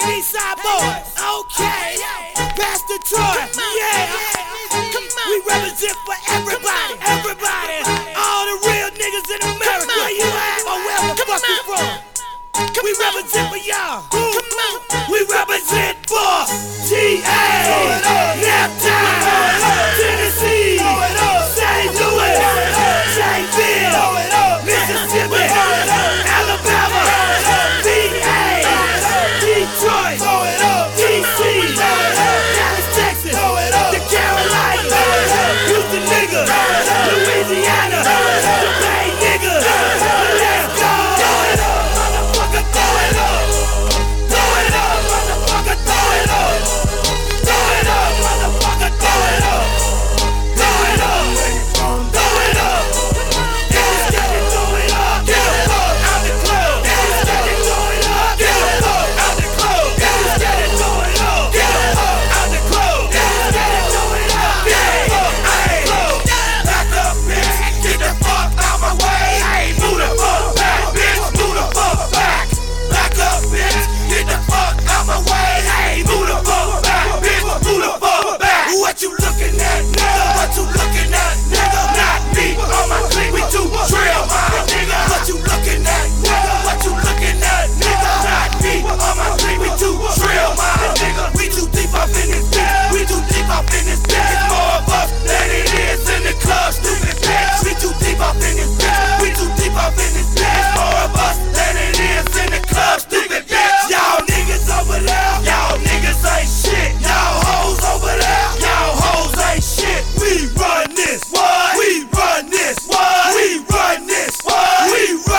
motherfucking Eastside boys. Okay. Pastor Troy. Yeah. We represent for everybody. Everybody. All the real niggas in America. Where you at? Or where the fuck you from? We represent for y'all. We represent for T.A.